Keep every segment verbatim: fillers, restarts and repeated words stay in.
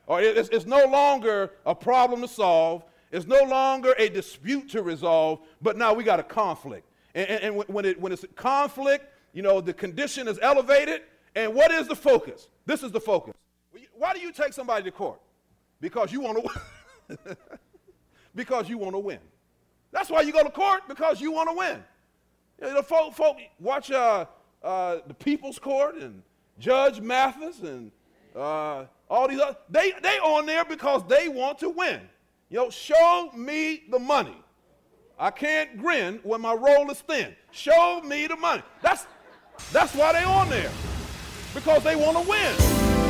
Or it's, it's no longer a problem to solve. It's no longer a dispute to resolve, but now we got a conflict. And, and, and when, it, when it's a conflict, you know, the condition is elevated. And what is the focus? This is the focus. Why do you take somebody to court? Because you want to win. Because you want to win. That's why you go to court, because you want to win. You know, folk, folk watch uh, uh, the People's Court and Judge Mathis and uh, all these other, they, they on there because they want to win. You know, show me the money. I can't grin when my roll is thin. Show me the money. That's, that's why they on there, because they want to win.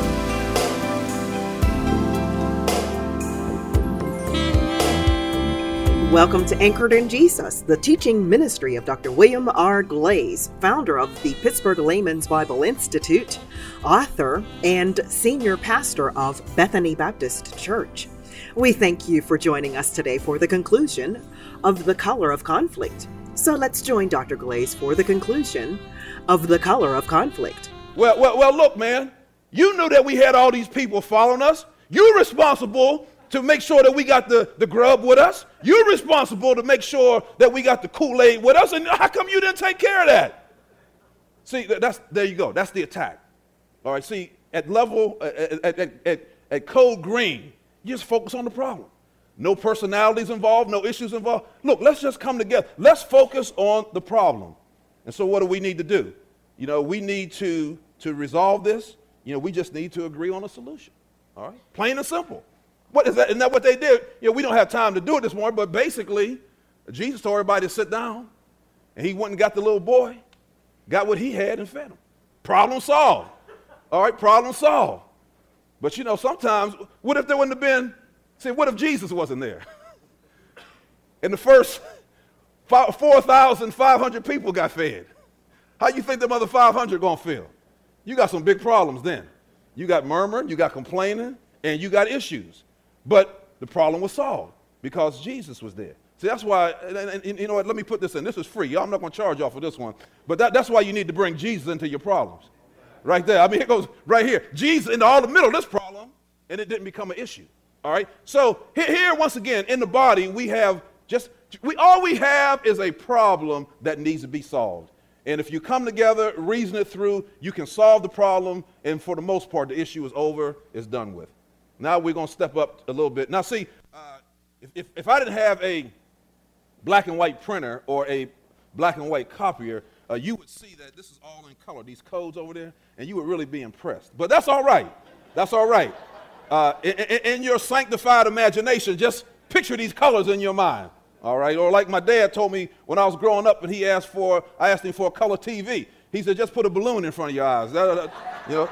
Welcome to Anchored in Jesus, the teaching ministry of Doctor William R. Glaze, founder of the Pittsburgh Layman's Bible Institute, author, and senior pastor of Bethany Baptist Church. We thank you for joining us today for the conclusion of The Color of Conflict. So let's join Doctor Glaze for the conclusion of The Color of Conflict. Well, well, well, look, man, you knew that we had all these people following us. You're responsible to make sure that we got the, the grub with us. You're responsible to make sure that we got the Kool-Aid with us. And how come you didn't take care of that? See, that's, there you go. That's the attack. All right, see, at level, at, at, at, at code green, you just focus on the problem. No personalities involved, no issues involved. Look, let's just come together. Let's focus on the problem. And so what do we need to do? You know, we need to, to resolve this. You know, we just need to agree on a solution. All right, plain and simple. What is that? Isn't that what they did? You know, we don't have time to do it this morning, but basically, Jesus told everybody to sit down, and he went and got the little boy, got what he had, and fed him. Problem solved. All right, problem solved. But you know, sometimes, what if there wouldn't have been, see, what if Jesus wasn't there? And the first four thousand five hundred people got fed. How you think them other five hundred gonna feel? You got some big problems then. You got murmuring, you got complaining, and you got issues. But the problem was solved because Jesus was there. See, that's why, and, and, and you know what, let me put this in. This is free. Y'all, I'm not going to charge y'all for this one. But that, that's why you need to bring Jesus into your problems. Right there. I mean, it goes right here. Jesus into all the middle of this problem, and it didn't become an issue. All right? So here, here once again, in the body, we have just, we all we have is a problem that needs to be solved. And if you come together, reason it through, you can solve the problem, and for the most part, the issue is over, it's done with. Now we're going to step up a little bit. Now see, uh, if, if, if I didn't have a black and white printer or a black and white copier, uh, you would see that this is all in color, these codes over there, and you would really be impressed. But that's all right. That's all right. Uh, in, in your sanctified imagination, just picture these colors in your mind. All right? Or like my dad told me when I was growing up and he asked for, I asked him for a color T V. He said, just put a balloon in front of your eyes. You know?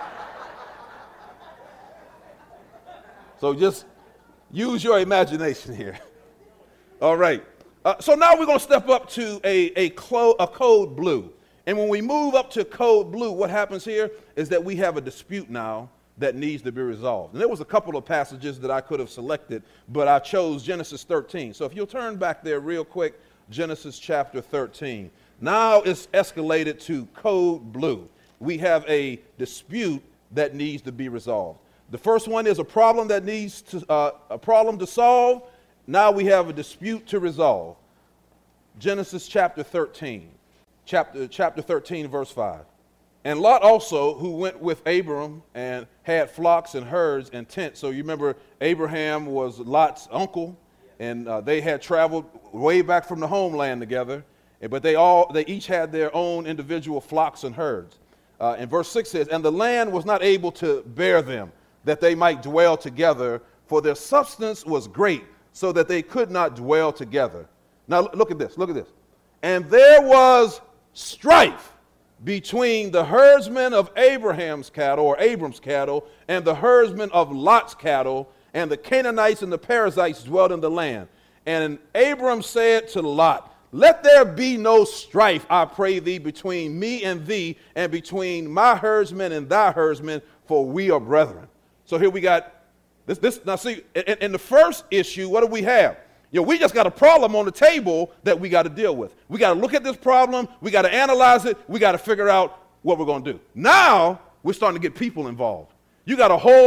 So just use your imagination here. All right. Uh, so now we're going to step up to a, a, clo- a code blue. And when we move up to code blue, what happens here is that we have a dispute now that needs to be resolved. And there was a couple of passages that I could have selected, but I chose Genesis thirteen. So if you'll turn back there real quick, Genesis chapter thirteen. Now it's escalated to code blue. We have a dispute that needs to be resolved. The first one is a problem that needs to, uh, a problem to solve. Now we have a dispute to resolve. Genesis chapter thirteen, chapter, chapter thirteen, verse five. And Lot also, who went with Abram and had flocks and herds and tents. So you remember Abraham was Lot's uncle, and uh, they had traveled way back from the homeland together, but they all, they each had their own individual flocks and herds. Uh, and verse six says, and the land was not able to bear them, that they might dwell together, for their substance was great, so that they could not dwell together. Now look at this, look at this. And there was strife between the herdsmen of Abraham's cattle, or Abram's cattle, and the herdsmen of Lot's cattle, and the Canaanites and the Perizzites dwelt in the land. And Abram said to Lot, let there be no strife, I pray thee, between me and thee, and between my herdsmen and thy herdsmen, for we are brethren. So here we got this. This now see, in, in the first issue, what do we have? You know, we just got a problem on the table that we got to deal with. We got to look at this problem. We got to analyze it. We got to figure out what we're going to do. Now we're starting to get people involved. You got a whole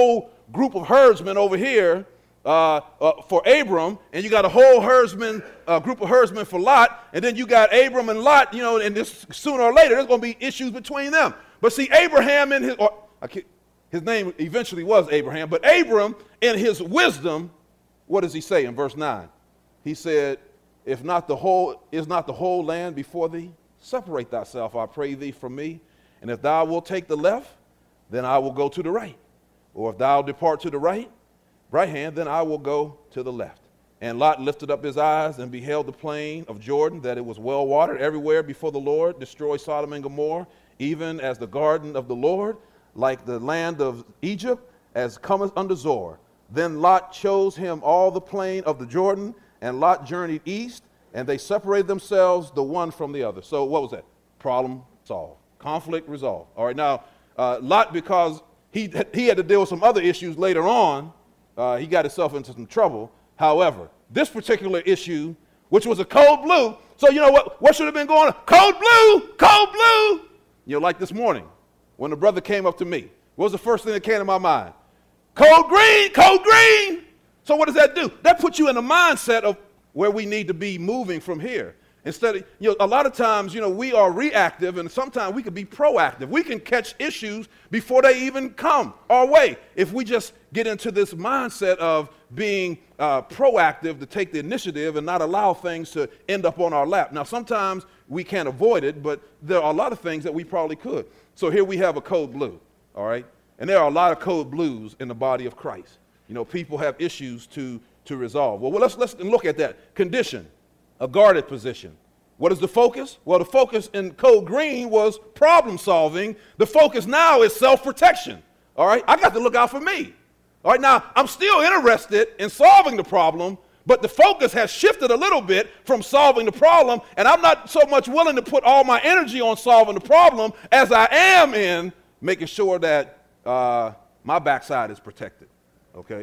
group of herdsmen over here uh, uh, for Abram, and you got a whole herdsman, uh, group of herdsmen for Lot, and then you got Abram and Lot, you know, and this, sooner or later there's going to be issues between them. But see, Abraham and his, or, I can't, his name eventually was Abraham, but Abram in his wisdom, what does he say in verse nine? He said, if not the whole, is not the whole land before thee? Separate thyself, I pray thee, from me. And if thou wilt take the left, then I will go to the right. Or if thou depart to the right, right hand, then I will go to the left. And Lot lifted up his eyes and beheld the plain of Jordan, that it was well watered everywhere before the Lord, destroyed Sodom and Gomorrah, even as the garden of the Lord, like the land of Egypt, as cometh unto Zoar. Then Lot chose him all the plain of the Jordan, and Lot journeyed east, and they separated themselves the one from the other. So what was that? Problem solved. Conflict resolved. All right, now, uh, Lot, because he, he had to deal with some other issues later on, uh, he got himself into some trouble. However, this particular issue, which was a code blue, so you know what, what should have been going on? Code blue, code blue. You know, like this morning, when the brother came up to me, what was the first thing that came to my mind? Code green, code green. So what does that do? That puts you in the mindset of where we need to be moving from here. Instead of, you know, a lot of times, you know, we are reactive, and sometimes we can be proactive. We can catch issues before they even come our way if we just get into this mindset of being uh, proactive to take the initiative and not allow things to end up on our lap. Now, sometimes we can't avoid it, but there are a lot of things that we probably could. So here we have a code blue, all right? And there are a lot of code blues in the body of Christ. You know, people have issues to, to resolve. Well, let's, let's look at that. Condition. A guarded position. What is the focus? Well, the focus in code green was problem solving. The focus now is self-protection. All right, I got to look out for me. All right, now I'm still interested in solving the problem, but the focus has shifted a little bit from solving the problem, and I'm not so much willing to put all my energy on solving the problem as I am in making sure that uh, my backside is protected. Okay,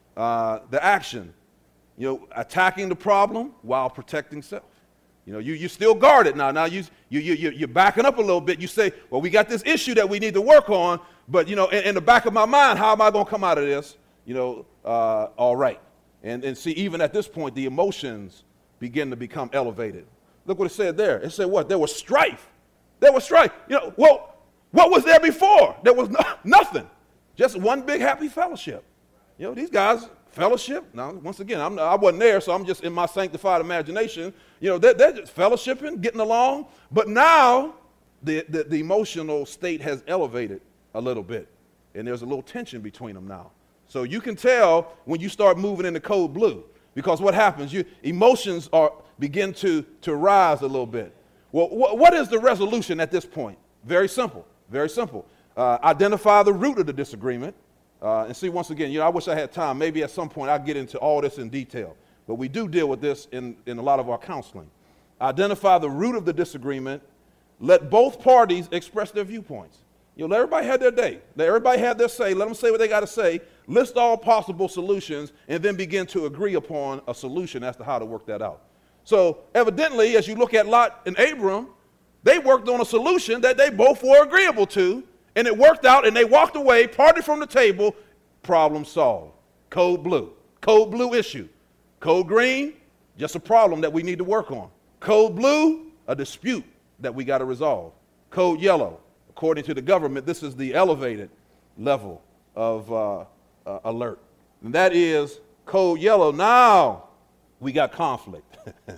uh, the action. You know, attacking the problem while protecting self. You know, you, you still guard it now. Now you, you, you, you're backing up a little bit. You say, well, we got this issue that we need to work on, but, you know, in, in the back of my mind, how am I going to come out of this? You know, uh, all right. And, and see, even at this point, the emotions begin to become elevated. Look what it said there. It said what? There was strife. There was strife. You know, well, what was there before? There was no, nothing. Just one big happy fellowship. You know, these guys... Fellowship. Now, once again, I'm, I wasn't there, so I'm just in my sanctified imagination. You know, they're, they're just fellowshipping, getting along. But now the, the, the emotional state has elevated a little bit, and there's a little tension between them now. So you can tell when you start moving into code blue, because what happens? You, emotions are begin to, to rise a little bit. Well, wh- what is the resolution at this point? Very simple. Very simple. Uh, identify the root of the disagreement. Uh, and see, once again, you know, I wish I had time. Maybe at some point I'll get into all this in detail. But we do deal with this in, in a lot of our counseling. Identify the root of the disagreement. Let both parties express their viewpoints. You know, let everybody have their day. Let everybody have their say. Let them say what they got to say. List all possible solutions, and then begin to agree upon a solution as to how to work that out. So evidently, as you look at Lot and Abram, they worked on a solution that they both were agreeable to. And it worked out, and they walked away, parted from the table, problem solved. Code blue. Code blue issue. Code green, just a problem that we need to work on. Code blue, a dispute that we got to resolve. Code yellow, according to the government, this is the elevated level of uh, uh, alert. And that is code yellow. Now we got conflict.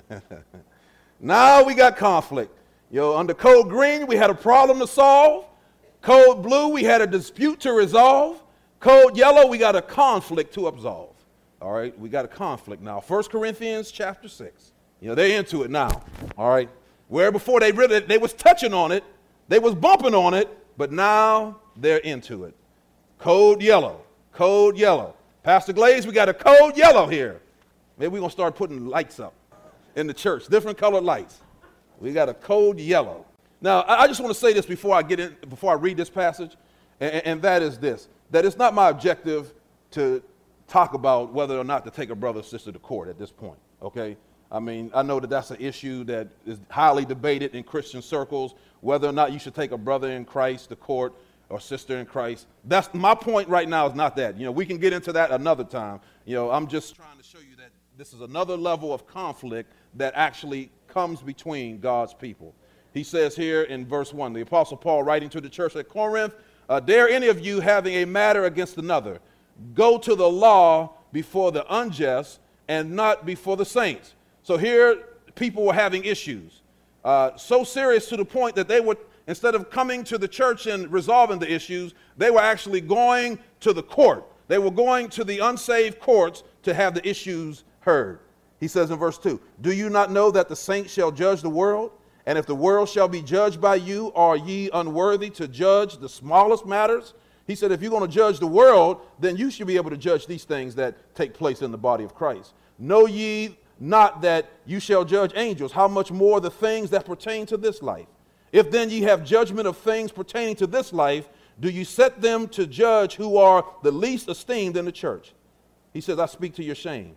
Now we got conflict. You know, under code green, we had a problem to solve. Code blue, we had a dispute to resolve. Code yellow, we got a conflict to absolve. All right, we got a conflict now. First Corinthians chapter six. You know, they're into it now. All right, where before they really, they was touching on it, they was bumping on it, but now they're into it. Code yellow, code yellow. Pastor Glaze, we got a code yellow here. Maybe we're going to start putting lights up in the church, different colored lights. We got a code yellow. Now, I just want to say this before I get in, before I read this passage, and, and that is this, that it's not my objective to talk about whether or not to take a brother or sister to court at this point, okay? I mean, I know that that's an issue that is highly debated in Christian circles, whether or not you should take a brother in Christ to court. or sister in Christ. That's my point right now is not that. You know, we can get into that another time. You know, I'm just trying to show you that this is another level of conflict that actually comes between God's people. He says here in verse one, the Apostle Paul writing to the church at Corinth, uh, dare any of you having a matter against another, go to the law before the unjust and not before the saints. So here people were having issues, uh, so serious to the point that they would, instead of coming to the church and resolving the issues, they were actually going to the court. They were going to the unsaved courts to have the issues heard. He says in verse two, do you not know that the saints shall judge the world? And if the world shall be judged by you, are ye unworthy to judge the smallest matters? He said, if you're going to judge the world, then you should be able to judge these things that take place in the body of Christ. Know ye not that you shall judge angels? How much more the things that pertain to this life? If then ye have judgment of things pertaining to this life, do you set them to judge who are the least esteemed in the church? He says, I speak to your shame.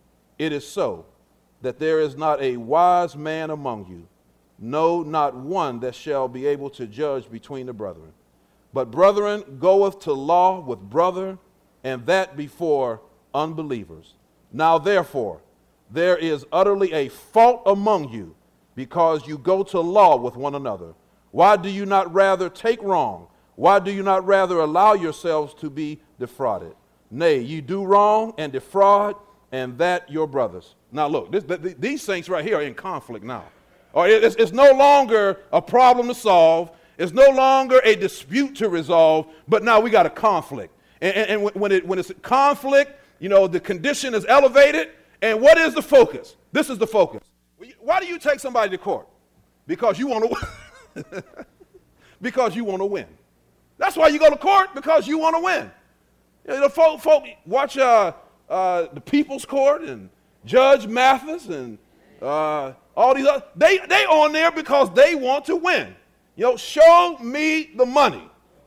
It is so that there is not a wise man among you, no, not one that shall be able to judge between the brethren. But brethren goeth to law with brother, and that before unbelievers. Now therefore, there is utterly a fault among you, because you go to law with one another. Why do you not rather take wrong? Why do you not rather allow yourselves to be defrauded? Nay, you do wrong and defraud, and that your brothers. Now look, this, th- th- these saints right here are in conflict now. Or it's, it's no longer a problem to solve. It's no longer a dispute to resolve, but now we got a conflict. And, and, and when, it, when it's a conflict, you know, the condition is elevated. And what is the focus? This is the focus. Why do you take somebody to court? Because you want to win. Because you want to win. That's why you go to court, because you want to win. You know, the folk, folk watch uh, uh, the People's Court and Judge Mathis and uh, all these other, they they on there because they want to win. You know, show me the money.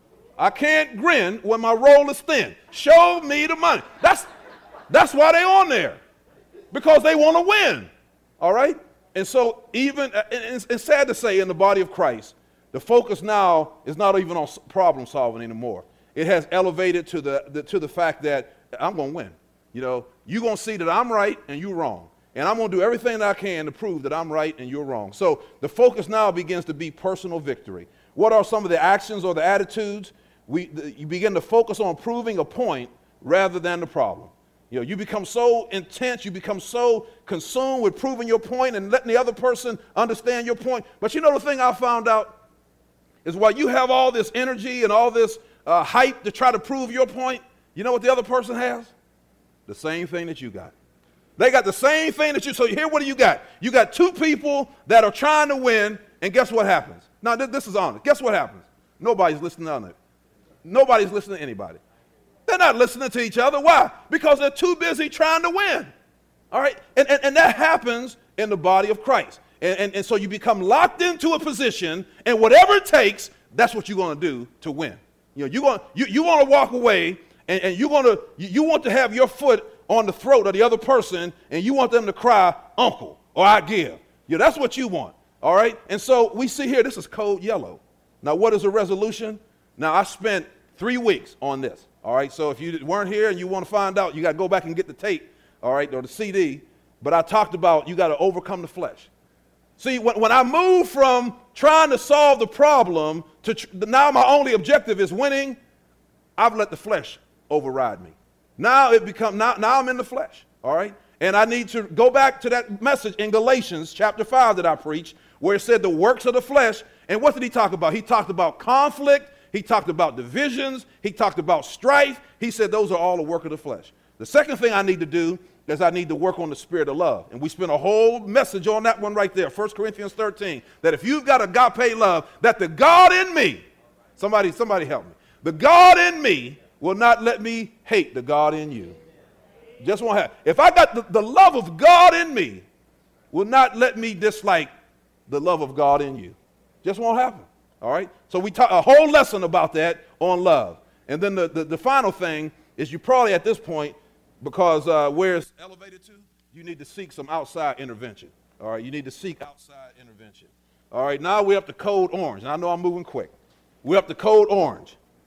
I can't grin when my roll is thin. Show me the money. That's that's why they on there, because they want to win. All right. And so even it's, it's sad to say, in the body of Christ, the focus now is not even on problem solving anymore. It has elevated to the, the to the fact that I'm going to win. You know, you're going to see that I'm right and you're wrong. And I'm going to do everything that I can to prove that I'm right and you're wrong. So the focus now begins to be personal victory. What are some of the actions or the attitudes? We, the, you begin to focus on proving a point rather than the problem. You know, you become so intense, you become so consumed with proving your point and letting the other person understand your point. But you know, the thing I found out is, while you have all this energy and all this uh, hype to try to prove your point, you know what the other person has? The same thing that you got. They got the same thing that you, so here, what do you got? You got two people that are trying to win, and guess what happens? Now, this, this is honest. Guess what happens? Nobody's listening to it. Nobody's listening to anybody. They're not listening to each other. Why? Because they're too busy trying to win. All right? And, and, and that happens in the body of Christ. And, and, and so you become locked into a position, and whatever it takes, that's what you're going to do to win. You know, you're going, you, you want to walk away, and, and you're going to, you, you want to have your foot on the throat of the other person, and you want them to cry, uncle, or I give. You know, that's what you want. All right? And so we see here, this is code yellow. Now, what is a resolution? Now, I spent three weeks on this. All right? So if you weren't here and you want to find out, you got to go back and get the tape, all right, or the C D. But I talked about you got to overcome the flesh. See, when, when I moved from trying to solve the problem to tr- now my only objective is winning, I've let the flesh override me. Now it become now, now I'm in the flesh, all right? And I need to go back to that message in Galatians chapter five that I preached, where it said the works of the flesh. And what did he talk about? He talked about conflict. He talked about divisions. He talked about strife. He said those are all the work of the flesh. The second thing I need to do is I need to work on the spirit of love. And we spent a whole message on that one right there, First Corinthians thirteen, that if you've got agape love, that the God in me, somebody, somebody help me, the God in me will not let me hate the God in you. Just won't happen. If I got the, the love of God in me, will not let me dislike the love of God in you. Just won't happen. All right? So we taught a whole lesson about that on love. And then the, the, the final thing is, you probably at this point, because uh, where it's elevated to, you need to seek some outside intervention. All right? You need to seek outside intervention. All right? Now we're up to code orange. And I know I'm moving quick. We're up to code orange.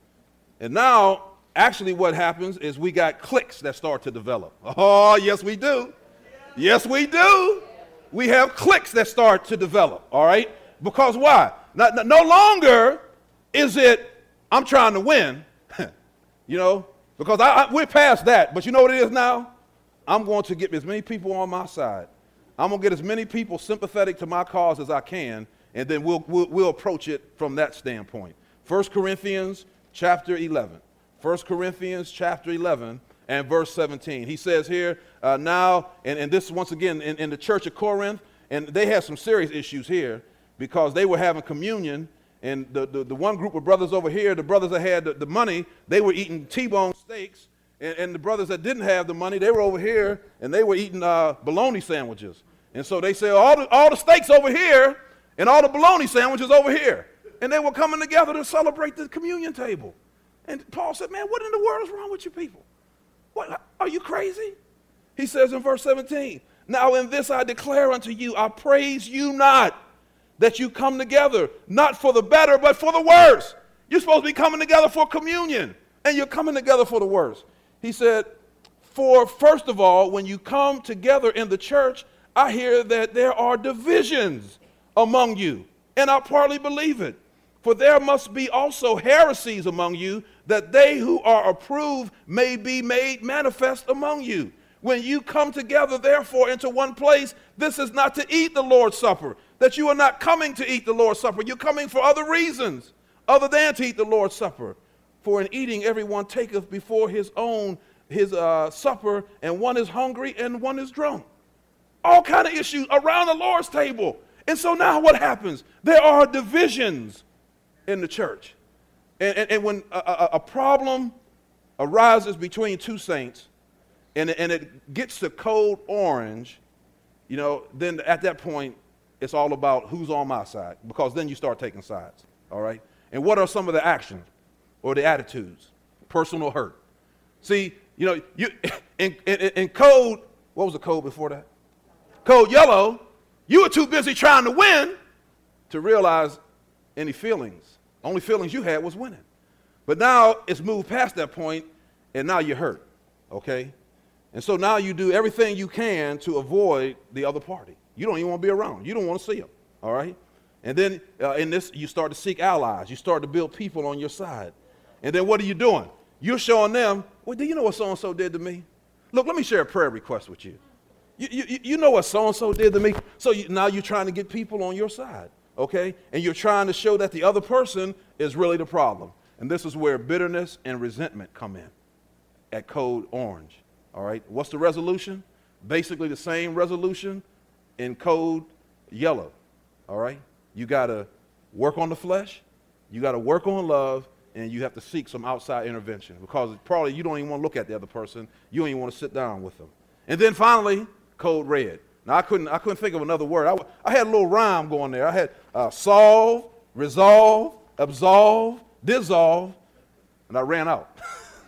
And now, actually what happens is we got cliques that start to develop. Oh, yes, we do. Yes, we do. We have cliques that start to develop, all right? Because why? No, no longer is it, I'm trying to win, you know, because I, I, we're past that. But you know what it is now? I'm going to get as many people on my side. I'm going to get as many people sympathetic to my cause as I can, and then we'll, we'll, we'll approach it from that standpoint. First Corinthians chapter eleven. First Corinthians chapter eleven and verse seventeen. He says here, uh, now, and, and this once again in, in the church of Corinth, and they had some serious issues here because they were having communion, and the, the, the one group of brothers over here, the brothers that had the, the money, they were eating T-bone steaks, and, and the brothers that didn't have the money, they were over here, and they were eating uh, bologna sandwiches. And so they said, all the, all the steaks over here, and all the bologna sandwiches over here. And they were coming together to celebrate the communion table. And Paul said, man, what in the world is wrong with you people? What, are you crazy? He says in verse seventeen, now in this I declare unto you, I praise you not that you come together, not for the better, but for the worse. You're supposed to be coming together for communion, and you're coming together for the worse. He said, for first of all, when you come together in the church, I hear that there are divisions among you, and I partly believe it. For there must be also heresies among you, that they who are approved may be made manifest among you. When you come together, therefore, into one place, this is not to eat the Lord's Supper, that you are not coming to eat the Lord's Supper. You're coming for other reasons, other than to eat the Lord's Supper. For in eating, everyone taketh before his own his uh, supper, and one is hungry and one is drunk. All kind of issues around the Lord's table. And so now what happens? There are divisions in the church. And, and, and when a, a, a problem arises between two saints, and, and it gets to code orange, you know, then at that point, it's all about who's on my side, because then you start taking sides, all right? And what are some of the actions or the attitudes? Personal hurt. See, you know, you in, in, in code, what was the code before that? Code yellow, you were too busy trying to win to realize any feelings. Only feelings you had was winning. But now it's moved past that point, and now you're hurt, okay? And so now you do everything you can to avoid the other party. You don't even want to be around. You don't want to see them, all right? And then uh, in this, you start to seek allies. You start to build people on your side. And then what are you doing? You're showing them, well, do you know what so-and-so did to me? Look, let me share a prayer request with you. You, you, you know what so-and-so did to me? So you, now you're trying to get people on your side, okay? And you're trying to show that the other person is really the problem. And this is where bitterness and resentment come in at code orange, all right? What's the resolution? Basically the same resolution in code yellow, all right? You got to work on the flesh, you got to work on love, and you have to seek some outside intervention, because probably you don't even want to look at the other person. You don't even want to sit down with them. And then finally, code red. Now, I couldn't, I couldn't think of another word. I, I had a little rhyme going there. I had uh, solve, resolve, absolve, dissolve, and I ran out.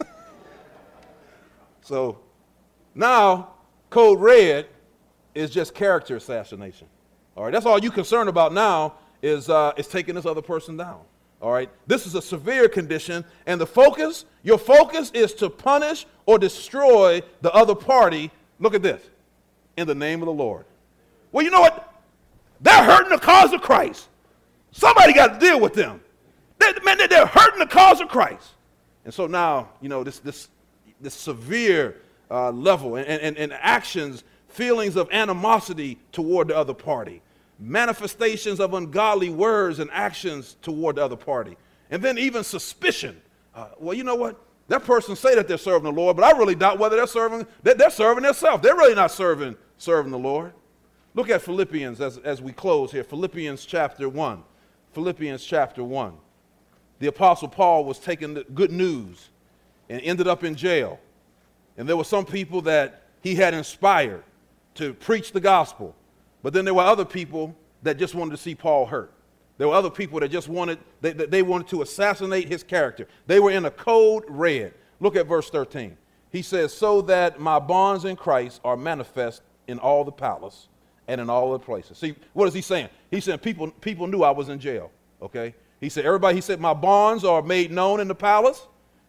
So now, code red is just character assassination. All right, that's all you're concerned about now is, uh, is taking this other person down. All right, this is a severe condition, and the focus, your focus is to punish or destroy the other party. Look at this, in the name of the Lord. Well, you know what? They're hurting the cause of Christ. Somebody got to deal with them. They're, man, they're hurting the cause of Christ. And so now, you know, this this this severe uh, level and, and, and actions, feelings of animosity toward the other party. Manifestations of ungodly words and actions toward the other party. And then even suspicion. Uh, well, you know what? That person say that they're serving the Lord, but I really doubt whether they're serving, they're, they're serving themselves. They're really not serving, serving the Lord. Look at Philippians as, as we close here. Philippians chapter one. Philippians chapter one. The Apostle Paul was taking the good news and ended up in jail. And there were some people that he had inspired to preach the gospel. But then there were other people that just wanted to see Paul hurt. There were other people that just wanted, they, they wanted to assassinate his character. They were in a code red. Look at verse thirteen. He says, so that my bonds in Christ are manifest in all the palace and in all the places. See, what is he saying? He's saying people, people knew I was in jail, okay? He said, everybody, he said, my bonds are made known in the palace.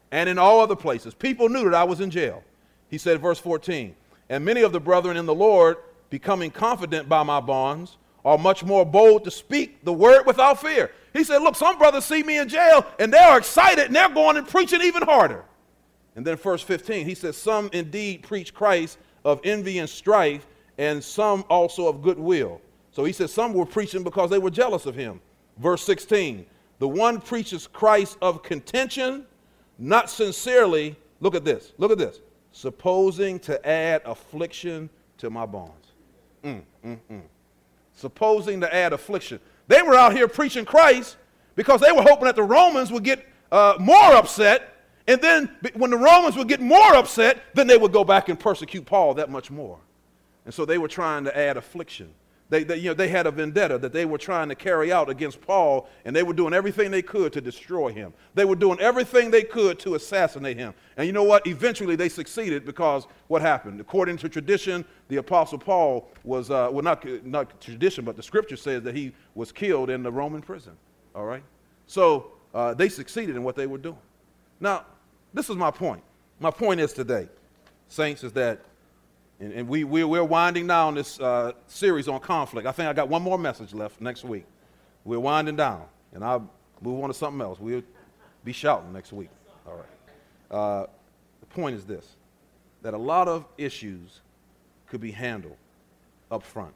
and in all other places. People knew that I was in jail. He said, verse fourteen, and many of the brethren in the Lord, becoming confident by my bonds, are much more bold to speak the word without fear. He said, look, some brothers see me in jail, and they're excited, and they're going and preaching even harder. And then verse fifteen, he says, some indeed preach Christ of envy and strife, and some also of goodwill. So he says some were preaching because they were jealous of him. Verse sixteen, the one preaches Christ of contention, not sincerely, look at this, look at this, supposing to add affliction to my bonds. Mm, mm, mm. Supposing to add affliction. They were out here preaching Christ because they were hoping that the Romans would get uh, more upset, and then when the Romans would get more upset, then they would go back and persecute Paul that much more. And so they were trying to add affliction. They, they, you know, they had a vendetta that they were trying to carry out against Paul, and they were doing everything they could to destroy him. They were doing everything they could to assassinate him. And you know what? Eventually they succeeded, because what happened? According to tradition, the Apostle Paul was, uh, well, not, not tradition, but the scripture says that he was killed in the Roman prison. All right? So uh, they succeeded in what they were doing. Now, this is my point. My point is today, saints, is that And, and we, we, we're winding down this uh, series on conflict. I think I got one more message left next week. We're winding down, and I'll move on to something else. We'll be shouting next week. All right. Uh, the point is this, that a lot of issues could be handled up front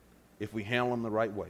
if we handle them the right way.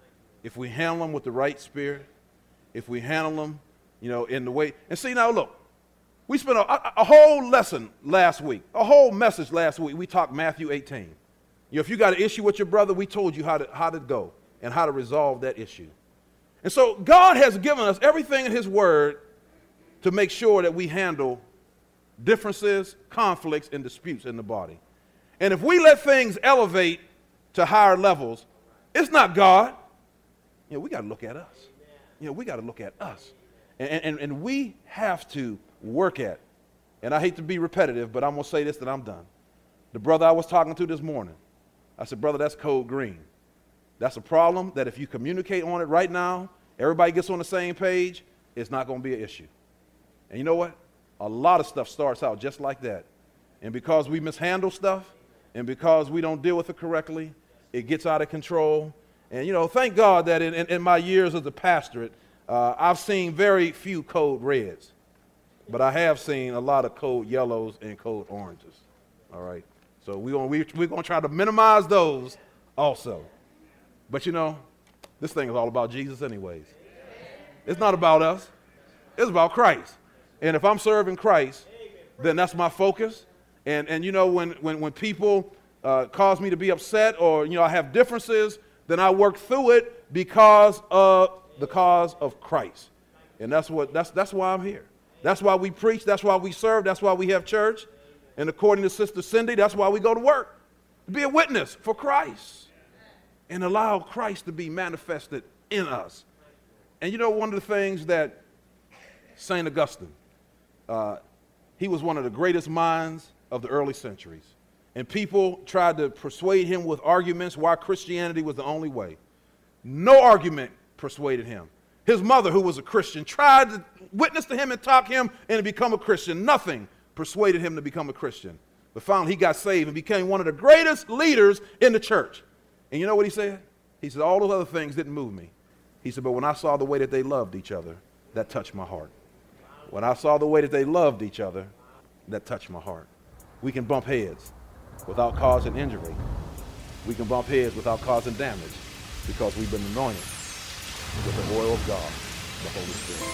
If we handle them with the right spirit, if we handle them, you know, in the way. And see, now look. We spent a, a whole lesson last week, a whole message last week. We talked Matthew eighteen. You know, if you got an issue with your brother, we told you how to, how to go and how to resolve that issue. And so God has given us everything in his word to make sure that we handle differences, conflicts, and disputes in the body. And if we let things elevate to higher levels, it's not God. You know, we got to look at us. You know, we got to look at us. And, and, and we have to work at, and I hate to be repetitive, but I'm going to say this, that I'm done. The brother I was talking to this morning, I said, brother, that's code green. That's a problem that if you communicate on it right now, everybody gets on the same page, it's not going to be an issue. And you know what? A lot of stuff starts out just like that. And because we mishandle stuff, and because we don't deal with it correctly, it gets out of control. And, you know, thank God that in, in, in my years as a pastorate, uh, I've seen very few code reds. But I have seen a lot of code yellows and code oranges. All right. So we're going we, we're going to try to minimize those also. But, you know, this thing is all about Jesus anyways. It's not about us. It's about Christ. And if I'm serving Christ, then that's my focus. And, and you know, when, when, when people uh, cause me to be upset, or, you know, I have differences, then I work through it because of the cause of Christ. And that's what that's that's why I'm here. That's why we preach. That's why we serve. That's why we have church. And according to Sister Cindy, that's why we go to work. To be a witness for Christ and allow Christ to be manifested in us. And you know, one of the things that Saint Augustine, uh, he was one of the greatest minds of the early centuries. And people tried to persuade him with arguments why Christianity was the only way. No argument persuaded him. His mother, who was a Christian, tried to witness to him and talk him and become a Christian. Nothing persuaded him to become a Christian. But finally, he got saved and became one of the greatest leaders in the church. And you know what he said? He said, all those other things didn't move me. He said, but when I saw the way that they loved each other, that touched my heart. When I saw the way that they loved each other, that touched my heart. We can bump heads without causing injury. We can bump heads without causing damage because we've been anointed with the oil of God, the Holy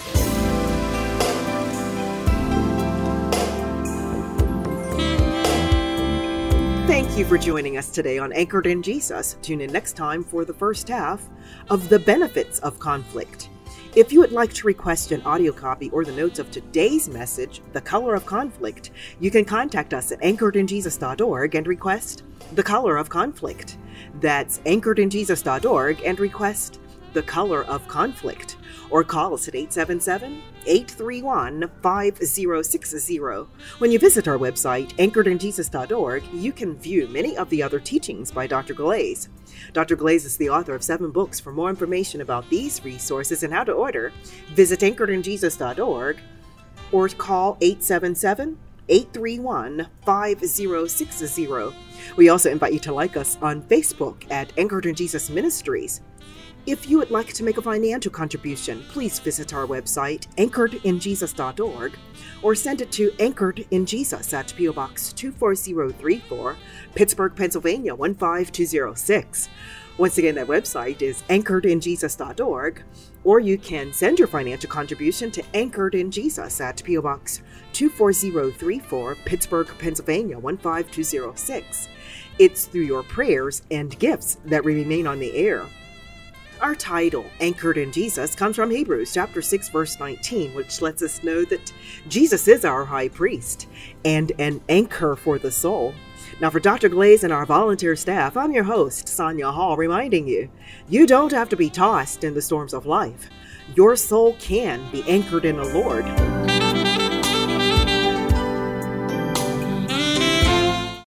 Spirit. Thank you for joining us today on Anchored in Jesus. Tune in next time for the first half of The Benefits of Conflict. If you would like to request an audio copy or the notes of today's message, The Color of Conflict, you can contact us at anchored in jesus dot org and request The Color of Conflict. That's anchored in jesus dot org and request The Color of Conflict, or call us at eight seven seven, eight three one, five zero six zero. When you visit our website, anchored in jesus dot org, you can view many of the other teachings by Doctor Glaze. Doctor Glaze is the author of seven books. For more information about these resources and how to order, visit anchored in jesus dot org or call eight seven seven, eight three one, five zero six zero. We also invite you to like us on Facebook at Anchored in Jesus Ministries. If you would like to make a financial contribution, please visit our website, anchored in jesus dot org, or send it to Anchored in Jesus at P O Box two four zero three four, Pittsburgh, Pennsylvania one five two zero six. Once again, that website is anchored in jesus dot org, or you can send your financial contribution to Anchored in Jesus at P O Box two four zero three four, Pittsburgh, Pennsylvania one five two zero six. It's through your prayers and gifts that we remain on the air. Our title, Anchored in Jesus, comes from Hebrews chapter six, verse nineteen, which lets us know that Jesus is our high priest and an anchor for the soul. Now, for Doctor Glaze and our volunteer staff, I'm your host, Sonia Hall, reminding you, you don't have to be tossed in the storms of life. Your soul can be anchored in the Lord.